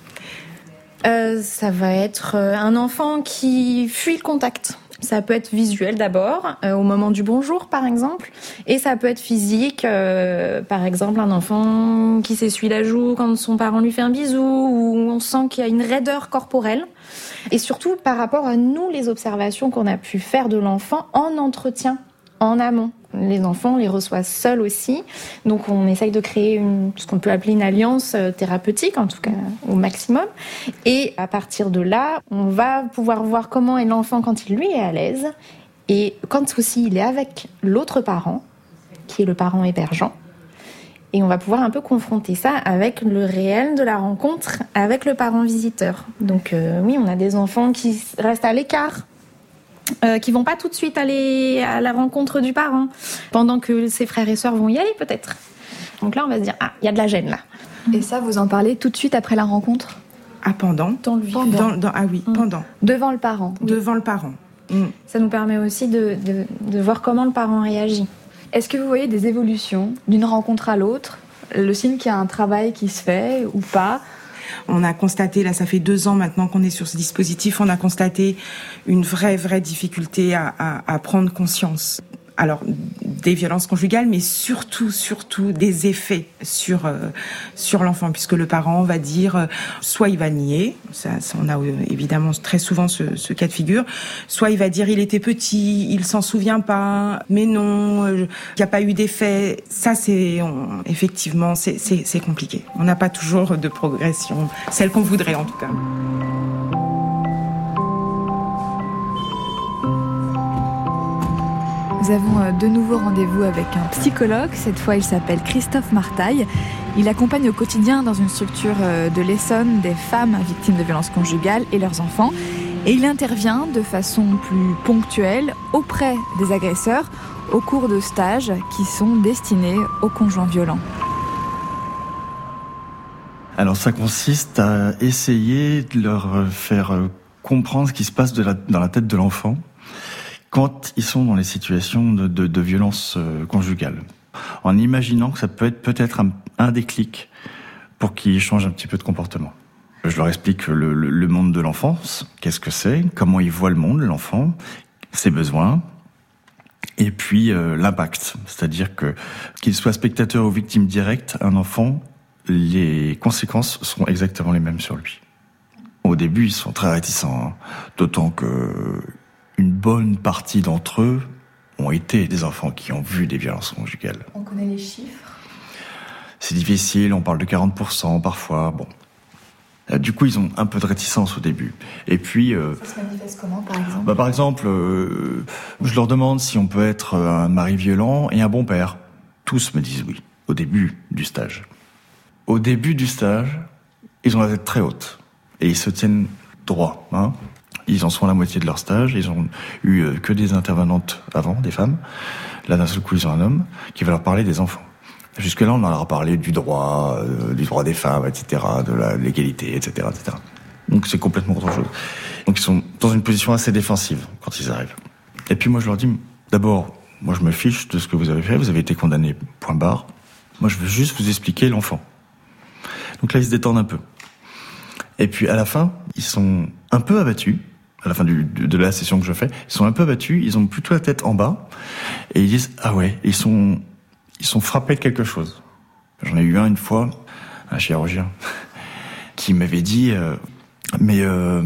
euh, Ça va être un enfant qui fuit le contact. Ça peut être visuel d'abord, euh, au moment du bonjour par exemple, et ça peut être physique, euh, par exemple un enfant qui s'essuie la joue quand son parent lui fait un bisou, ou on sent qu'il y a une raideur corporelle. Et surtout par rapport à nous, les observations qu'on a pu faire de l'enfant en entretien, en amont. Les enfants, on les reçoit seuls aussi, donc on essaye de créer une, ce qu'on peut appeler une alliance thérapeutique, en tout cas au maximum. Et à partir de là, on va pouvoir voir comment est l'enfant quand il lui est à l'aise, et quand aussi il est avec l'autre parent, qui est le parent hébergeant. Et on va pouvoir un peu confronter ça avec le réel de la rencontre avec le parent visiteur. Donc euh, oui, on a des enfants qui restent à l'écart, Euh, qui vont pas tout de suite aller à la rencontre du parent, pendant que ses frères et sœurs vont y aller peut-être. Donc là, on va se dire, ah, il y a de la gêne là. Et ça, vous en parlez tout de suite après la rencontre? Ah, pendant Dans le vif. Dans, dans, ah oui, mmh. pendant. Devant le parent. Devant le parent. Mmh. Ça nous permet aussi de, de, de voir comment le parent réagit. Est-ce que vous voyez des évolutions d'une rencontre à l'autre? Le signe qu'il y a un travail qui se fait ou pas? On a constaté, là ça fait deux ans maintenant qu'on est sur ce dispositif, on a constaté une vraie, vraie difficulté à, à, à prendre conscience. Alors, des violences conjugales, mais surtout, surtout des effets sur euh, sur l'enfant, puisque le parent va dire, euh, soit il va nier, ça, ça on a euh, évidemment très souvent ce, ce cas de figure, soit il va dire il était petit, il s'en souvient pas, mais non, il euh, n'y a pas eu d'effet. Ça, c'est on, effectivement, c'est, c'est, c'est compliqué. On n'a pas toujours de progression, celle qu'on voudrait en tout cas. Nous avons de nouveau rendez-vous avec un psychologue. Cette fois, il s'appelle Christophe Martaille. Il accompagne au quotidien dans une structure de l'Essonne des femmes victimes de violences conjugales et leurs enfants. Et il intervient de façon plus ponctuelle auprès des agresseurs au cours de stages qui sont destinés aux conjoints violents. Alors ça consiste à essayer de leur faire comprendre ce qui se passe de la, dans la tête de l'enfant quand ils sont dans les situations de, de, de violence euh, conjugale, en imaginant que ça peut être peut-être un, un déclic pour qu'ils changent un petit peu de comportement. Je leur explique le, le, le monde de l'enfance, qu'est-ce que c'est, comment il voit le monde, l'enfant, ses besoins, et puis euh, l'impact, c'est-à-dire que qu'il soit spectateur ou victime directe, un enfant, les conséquences seront exactement les mêmes sur lui. Au début, ils sont très réticents, hein, d'autant que une bonne partie d'entre eux ont été des enfants qui ont vu des violences conjugales. On connaît les chiffres? C'est difficile, on parle de quarante pour cent parfois, bon. Du coup, ils ont un peu de réticence au début. Et puis... Euh, ça se manifeste comment, par exemple? Bah, par exemple, euh, je leur demande si on peut être un mari violent et un bon père. Tous me disent oui, au début du stage. Au début du stage, ils ont la tête très haute. Et ils se tiennent droit, hein. Ils en sont à la moitié de leur stage, ils ont eu que des intervenantes avant, des femmes. Là, d'un seul coup, ils ont un homme qui va leur parler des enfants. Jusque-là, on leur a parlé du droit, euh, du droit des femmes, et cetera, de la légalité, et cetera, et cetera. Donc, c'est complètement autre chose. Donc, ils sont dans une position assez défensive quand ils arrivent. Et puis, moi, je leur dis, d'abord, moi, je me fiche de ce que vous avez fait, vous avez été condamné, point barre. Moi, je veux juste vous expliquer l'enfant. Donc là, ils se détendent un peu. Et puis, à la fin, ils sont un peu abattus. À la fin du, de la session que je fais, ils sont un peu abattus, ils ont plutôt la tête en bas, et ils disent, ah ouais, ils sont, ils sont frappés de quelque chose. J'en ai eu un une fois, un chirurgien, qui m'avait dit, euh, mais euh,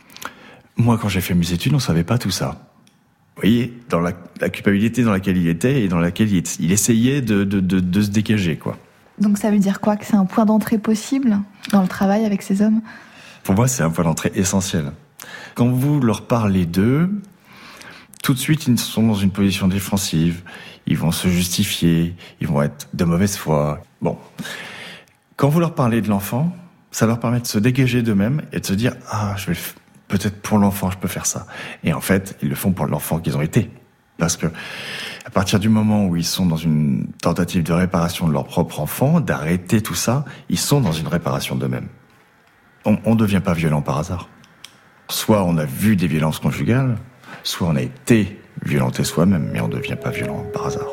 moi quand j'ai fait mes études, on savait pas tout ça. Vous voyez, dans la, la culpabilité dans laquelle il était, et dans laquelle il, il essayait de, de, de, de se dégager, quoi. Donc ça veut dire quoi? Que c'est un point d'entrée possible dans le travail avec ces hommes? Pour moi, c'est un point d'entrée essentiel. Quand vous leur parlez d'eux, tout de suite, ils sont dans une position défensive. Ils vont se justifier, ils vont être de mauvaise foi. Bon. Quand vous leur parlez de l'enfant, ça leur permet de se dégager d'eux-mêmes et de se dire « Ah, je vais peut-être pour l'enfant, je peux faire ça. » Et en fait, ils le font pour l'enfant qu'ils ont été. Parce que à partir du moment où ils sont dans une tentative de réparation de leur propre enfant, d'arrêter tout ça, ils sont dans une réparation d'eux-mêmes. On ne devient pas violent par hasard. Soit on a vu des violences conjugales, soit on a été violenté soi-même, mais on ne devient pas violent par hasard.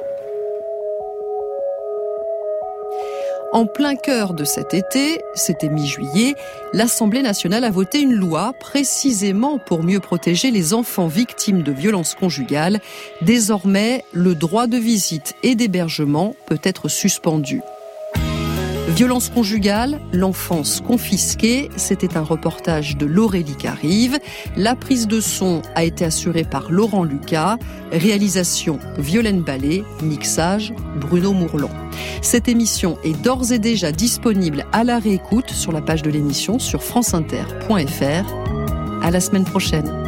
En plein cœur de cet été, c'était mi-juillet, l'Assemblée nationale a voté une loi précisément pour mieux protéger les enfants victimes de violences conjugales. Désormais, le droit de visite et d'hébergement peut être suspendu. Violence conjugale, l'enfance confisquée, c'était un reportage de Laurélie Carive. La prise de son a été assurée par Laurent Lucas. Réalisation Violaine Ballet, mixage Bruno Mourlon. Cette émission est d'ores et déjà disponible à la réécoute sur la page de l'émission sur franceinter point f r. À la semaine prochaine.